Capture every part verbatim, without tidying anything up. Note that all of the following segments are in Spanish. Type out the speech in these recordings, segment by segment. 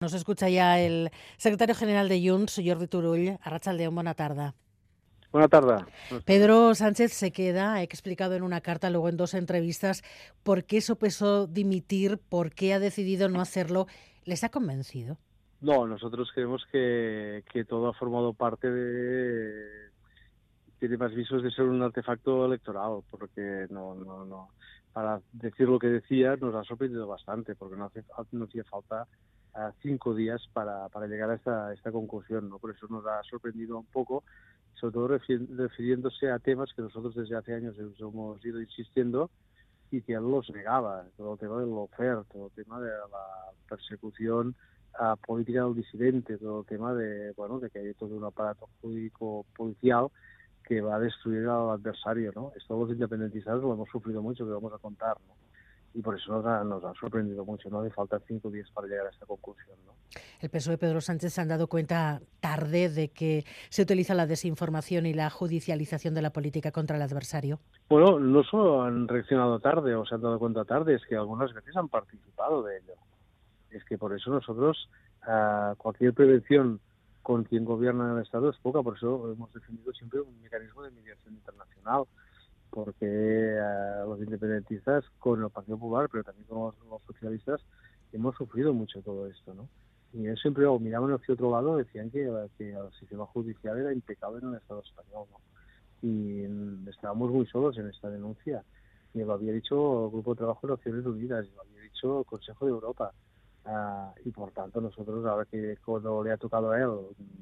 Nos escucha ya el secretario general de Junts, Jordi Turull. Arratsaldeon, buena tarde. Buena tarde. Buenas Pedro tardes. Sánchez se queda, ha explicado en una carta, luego en dos entrevistas, por qué sopesó dimitir, por qué ha decidido no hacerlo. ¿Les ha convencido? No, nosotros creemos que, que todo ha formado parte de... Tiene más visos de ser un artefacto electoral, porque no, no, no. Para decir lo que decía nos ha sorprendido bastante, porque no, hace, no hacía falta uh, cinco días para, para llegar a esta, a esta conclusión, ¿no? Por eso nos ha sorprendido un poco, sobre todo refiriéndose a temas que nosotros desde hace años hemos ido insistiendo y que él los negaba, todo el tema del lawfare, todo el tema de la persecución uh, política del disidente, todo el tema de, bueno, de que hay todo un aparato jurídico policial que va a destruir al adversario, ¿no? Esto los independentistas lo hemos sufrido mucho, que vamos a contar, ¿no? Y por eso nos ha, nos ha sorprendido mucho, no hace falta cinco días para llegar a esta conclusión, ¿no? El P S O E y Pedro Sánchez se han dado cuenta tarde de que se utiliza la desinformación y la judicialización de la política contra el adversario. Bueno, no solo han reaccionado tarde o se han dado cuenta tarde, es que algunas veces han participado de ello. Es que por eso nosotros, uh, cualquier prevención con quien gobierna en el Estado es poca, por eso hemos defendido siempre un mecanismo de mediación internacional, porque uh, los independentistas con el Partido Popular, pero también con los, los socialistas, hemos sufrido mucho todo esto, ¿no? Y ellos siempre o miraban hacia otro lado, decían que, que el sistema judicial era impecable en el Estado español, ¿no? Y estábamos muy solos en esta denuncia. Y lo había dicho el Grupo de Trabajo de Naciones Unidas, y lo había dicho el Consejo de Europa. Uh, y por tanto nosotros, ahora que cuando le ha tocado a él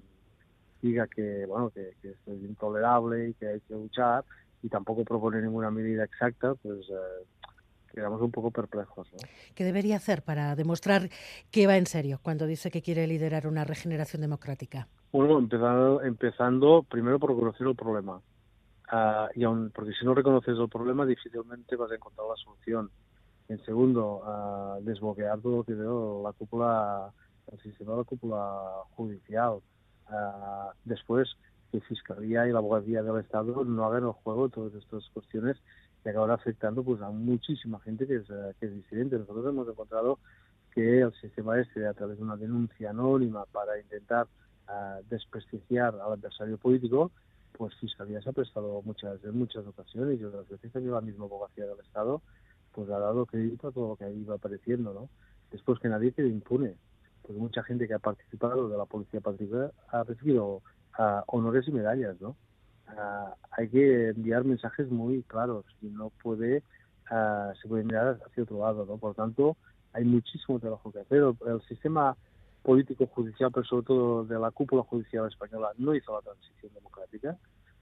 diga que bueno que, que esto es intolerable y que hay que luchar y tampoco propone ninguna medida exacta, pues uh, quedamos un poco perplejos, ¿no? ¿Qué debería hacer para demostrar que va en serio cuando dice que quiere liderar una regeneración democrática? Bueno, empezando, empezando primero por conocer el problema. Uh, y aun, porque si no reconoces el problema difícilmente vas a encontrar la solución. En segundo, uh, desbloquear todo lo que veo la cúpula, el sistema de la cúpula judicial. Uh, después, que Fiscalía y la Abogacía del Estado no hagan el juego de todas estas cuestiones que acaban afectando pues, a muchísima gente que es, uh, que es disidente. Nosotros hemos encontrado que el sistema este, a través de una denuncia anónima para intentar uh, desprestigiar al adversario político, pues Fiscalía se ha prestado muchas, en muchas ocasiones y otras veces también la misma Abogacía del Estado pues ha dado crédito a todo lo que ahí iba apareciendo, ¿no? Después que nadie quede impune, porque mucha gente que ha participado de la policía patriótica ha recibido uh, honores y medallas, ¿no? Uh, hay que enviar mensajes muy claros y no puede, uh, se puede mirar hacia otro lado, ¿no? Por tanto, hay muchísimo trabajo que hacer. El, el sistema político judicial, pero sobre todo de la cúpula judicial española, no hizo la transición democrática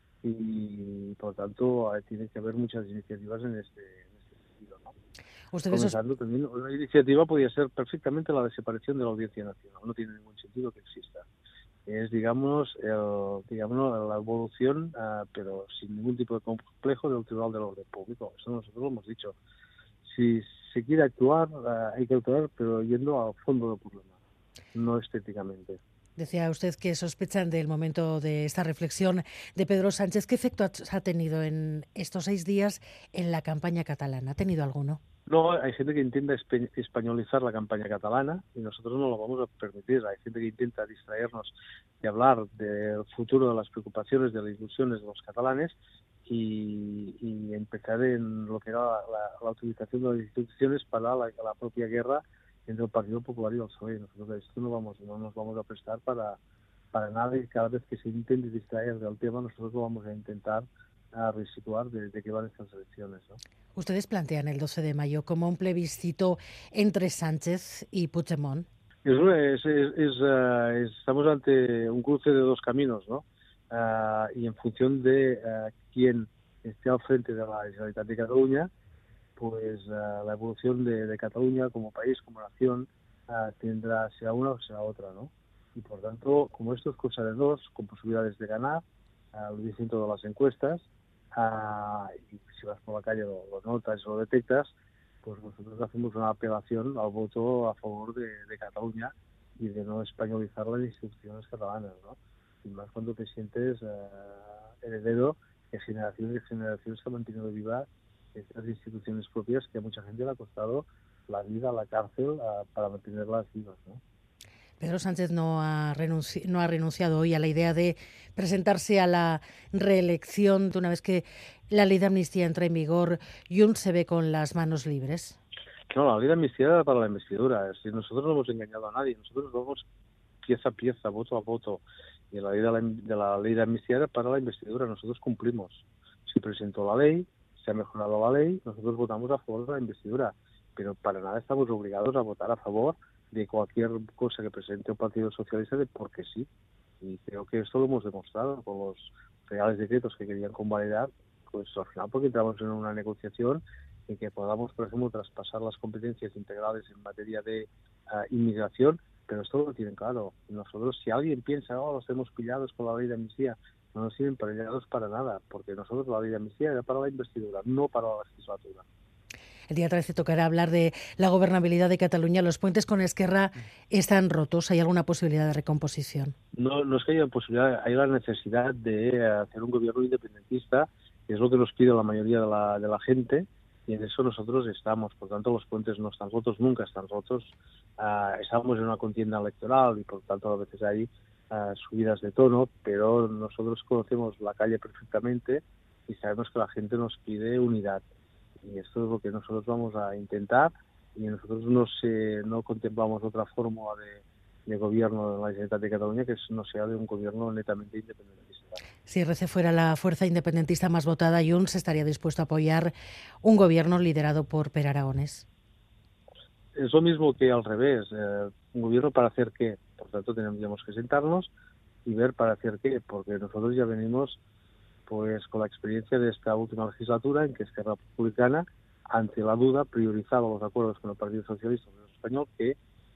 y, por tanto, tiene que haber muchas iniciativas en este ¿Ustedes Comenzando os... también, una iniciativa podría ser perfectamente la desaparición de la Audiencia Nacional, no tiene ningún sentido que exista. Es, digamos, el, digamos la evolución, uh, pero sin ningún tipo de complejo del Tribunal del Orden Público. Eso nosotros lo hemos dicho. Si se quiere actuar, uh, hay que actuar, pero yendo al fondo del problema, no estéticamente. Decía usted que sospechan del momento de esta reflexión de Pedro Sánchez. ¿Qué efecto ha tenido en estos seis días en la campaña catalana? ¿Ha tenido alguno? No, hay gente que intenta españolizar la campaña catalana y nosotros no lo vamos a permitir. Hay gente que intenta distraernos de hablar del futuro, de las preocupaciones, de las ilusiones de los catalanes y, y empezar en lo que era la, la, la utilización de las instituciones para la, la propia guerra entre el Partido Popular y el P S O E. Nosotros esto no, vamos, no nos vamos a prestar para, para nada y cada vez que se intente distraer del tema nosotros lo vamos a intentar a resituar de, de qué van estas elecciones, ¿no? Ustedes plantean el doce de mayo como un plebiscito entre Sánchez y Puigdemont. Es, es, es, es, uh, es, estamos ante un cruce de dos caminos, ¿no? Uh, y en función de uh, quién esté al frente de la Generalitat de Cataluña, pues uh, la evolución de, de Cataluña como país, como nación, uh, tendrá sea una o sea otra, ¿no? Y por tanto, como esto es cosa de dos, con posibilidades de ganar, uh, lo dicen todas las encuestas, uh, y si vas por la calle lo, lo notas o lo detectas, pues nosotros hacemos una apelación al voto a favor de, de Cataluña y de no españolizar las instituciones catalanas, ¿no? Y más cuando te sientes uh, heredero de generaciones y generaciones que han mantenido vivas estas instituciones propias que a mucha gente le ha costado la vida, la cárcel, uh, para mantenerlas vivas, ¿no? Pedro Sánchez no ha, renunci no ha renunciado hoy a la idea de presentarse a la reelección una vez que la ley de amnistía entra en vigor. Junts se ve con las manos libres. No, la ley de amnistía era para la investidura. Es decir, nosotros no hemos engañado a nadie. Nosotros vamos pieza a pieza, voto a voto. Y la ley de la, de la ley de amnistía era para la investidura. Nosotros cumplimos. Se presentó la ley, se ha mejorado la ley, nosotros votamos a favor de la investidura. Pero para nada estamos obligados a votar a favor de cualquier cosa que presente un partido socialista de porque sí. Y creo que esto lo hemos demostrado con los reales decretos que querían convalidar, pues al final porque entramos en una negociación en que podamos, por ejemplo, traspasar las competencias integrales en materia de uh, inmigración, pero esto lo tienen claro. Nosotros, si alguien piensa, oh, los hemos pillados con la ley de amnistía, no nos sirven pillados para nada, porque nosotros la ley de amnistía era para la investidura, no para la legislatura. El día trece tocará hablar de la gobernabilidad de Cataluña. Los puentes con Esquerra están rotos. ¿Hay alguna posibilidad de recomposición? No, no es que haya posibilidad, hay la necesidad de hacer un gobierno independentista, que es lo que nos pide la mayoría de la, de la gente, y en eso nosotros estamos. Por tanto, los puentes no están rotos, nunca están rotos. Uh, estamos en una contienda electoral y por tanto a veces hay uh, subidas de tono, pero nosotros conocemos la calle perfectamente y sabemos que la gente nos pide unidad. Y esto es lo que nosotros vamos a intentar, y nosotros no se, no contemplamos otra fórmula de, de gobierno de la Generalitat de Cataluña que no sea de un gobierno netamente independentista. Si R C fuera la fuerza independentista más votada, Junts estaría dispuesto a apoyar un gobierno liderado por Per Aragonés. Es lo mismo que al revés, eh, un gobierno para hacer qué. Por tanto, tendríamos que sentarnos y ver para hacer qué, porque nosotros ya venimos pues con la experiencia de esta última legislatura en que Esquerra Republicana, ante la duda, priorizaba los acuerdos con el Partido Socialista Obrero Español que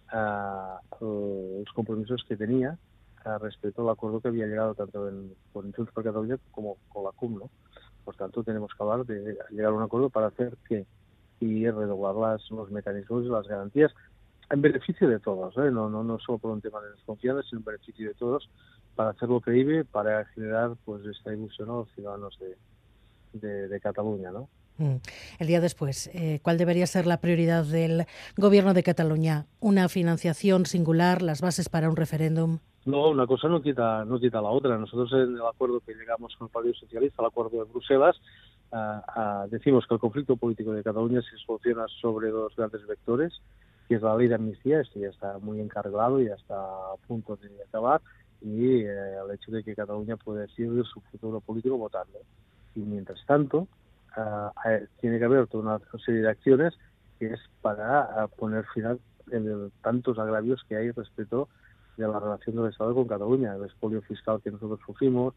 uh, los compromisos que tenía uh, respecto al acuerdo que había llegado tanto en, con Junts per Catalunya como con la C U M, ¿no? Por tanto, tenemos que hablar de llegar a un acuerdo para hacer qué y redoblar las, los mecanismos y las garantías en beneficio de todos, ¿eh? no, no, no solo por un tema de desconfianza, sino en beneficio de todos, para hacerlo creíble, para generar pues esta ilusión a los ciudadanos de, de, de Cataluña, ¿no? Mm. El día después, eh, ¿cuál debería ser la prioridad del Gobierno de Cataluña? ¿Una financiación singular, las bases para un referéndum? No, una cosa no quita, no quita la otra. Nosotros en el acuerdo que llegamos con el Partido Socialista, el acuerdo de Bruselas, uh, uh, decimos que el conflicto político de Cataluña se soluciona sobre dos grandes vectores, que es la ley de amnistía, esto ya está muy encargado y ya está a punto de acabar, y eh, el hecho de que Cataluña pueda decidir su futuro político votando. Y mientras tanto, uh, hay, tiene que haber toda una serie de acciones que es para uh, poner final en tantos agravios que hay respecto de la relación del Estado con Cataluña, el expolio fiscal que nosotros sufrimos,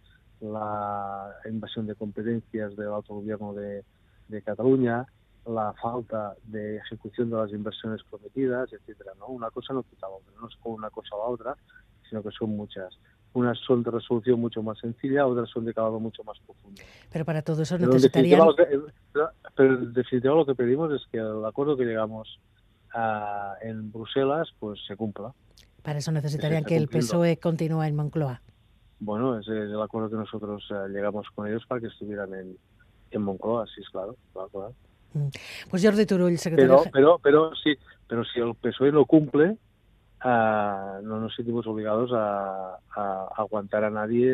la invasión de competencias del autogobierno de, de Cataluña, la falta de ejecución de las inversiones prometidas, etcétera, ¿no? Una cosa no quita la otra, no es como una cosa a la otra, sino que son muchas. Unas son de resolución mucho más sencilla, otras son de calado mucho más profundo. Pero para todo eso pero necesitarían... En definitiva, pero, pero en definitiva lo que pedimos es que el acuerdo que llegamos a, en Bruselas pues se cumpla. Para eso necesitarían que el P S O E continúe en Moncloa. Bueno, ese es el acuerdo que nosotros uh, llegamos con ellos para que estuvieran en, en Moncloa, sí, es claro, claro, claro. Pues Jordi Turull, secretario... Pero, pero, pero, sí, pero si el P S O E no cumple, uh, no nos sentimos obligados a, a, a aguantar a nadie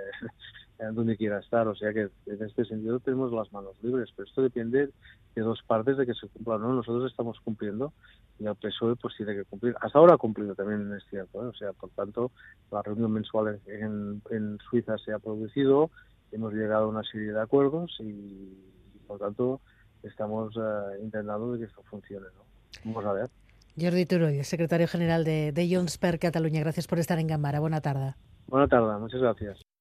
eh, donde quiera estar. O sea que en este sentido tenemos las manos libres, pero esto depende de dos partes de que se cumpla, ¿no? Nosotros estamos cumpliendo y el P S O E pues tiene que cumplir. Hasta ahora ha cumplido también, es cierto, ¿eh? O sea, por tanto, la reunión mensual en, en Suiza se ha producido, hemos llegado a una serie de acuerdos y, y por tanto, estamos uh, intentando de que esto funcione, ¿no? Vamos a ver. Jordi Turull, secretario general de, de Junts per Catalunya, gracias por estar en Gambara. Buena tarde. Buena tarde, muchas gracias.